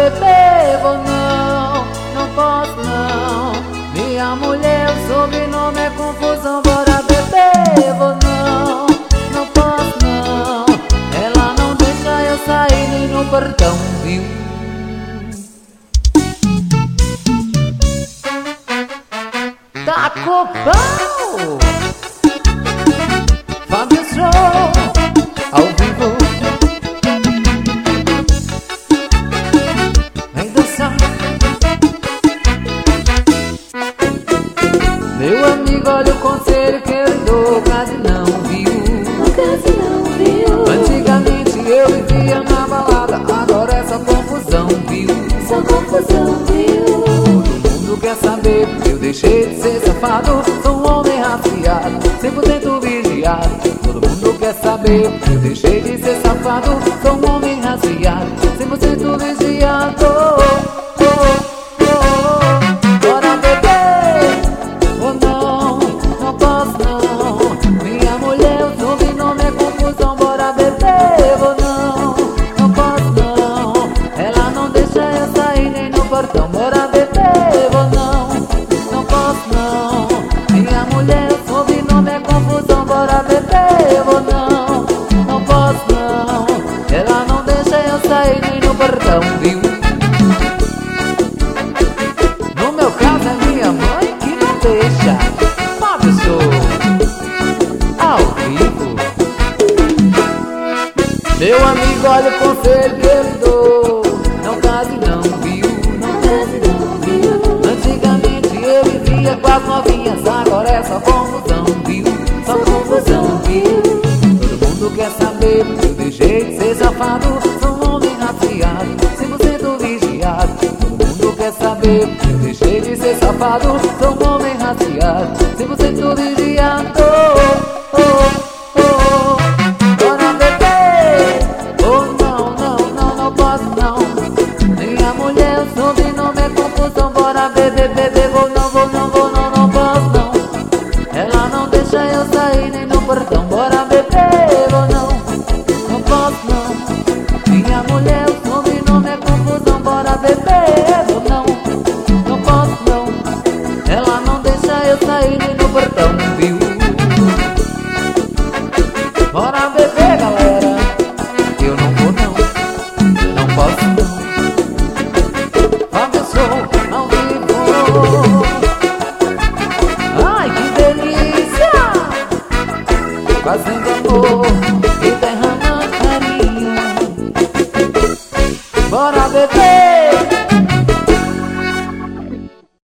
beber, vou não, não posso não. Minha mulher, o sobrenome é confusão. Bora beber, vou não, não posso não. Ela não deixa eu sair nem no portão, viu? Tá com pau! Fábio Show, ao vivo. Vem dançar. Meu amigo, olha o conselho que eu dou, quase não viu. Quase não viu. Antigamente eu vivia na balada, agora é só confusão, viu? Só confusão, viu? Todo mundo quer saber, eu deixei de ser safado. Sou um homem raciado, 100% vigiado. Todo mundo quer saber, eu deixei de ser safado. Sou um homem raciado, 100% vigiado. Bora beber, ou não, não posso não. Minha mulher, o sobrenome é confusão. Bora beber, ou não, não posso não. Ela não deixa eu sair nem no portão. Bora beber, ou não, não posso não. Minha mulher, o sobrenome é confusão. Bora beber, ou não, não posso não. Ela não deixa eu sair nem no portão, viu? No meu caso é minha mãe que não deixa. Fábio Show, ao vivo. Meu amigo, olha o conselho que eu dou. Não case não, viu? Não Quase não viu. Antigamente eu vivia com as novinhas, agora é só confusão, viu? Só confusão, viu? Todo mundo quer saber, eu deixei de ser safado. Sou um homem raciado, 100% vigiado. Todo mundo quer saber, eu deixei de ser safado. Sou um homem raciado, 100% vigiado. Bora beber, oh não, não, não, não posso não. Minha mulher, o sobrenome é confusão. Bora beber, beber, vou não, vou não, vou não, não posso não. Ela não deixa eu sair nem no portão. Bora beber, vou não, não posso não. Minha mulher, o sobrenome é confusão. Bora beber, vou não, não posso não. Ela não deixa eu sair nem no portão, viu? Bora beber, galera. Eu não vou não, não posso não. Fábio Show, ao vivo. Ai, que delícia! Fazendo amor.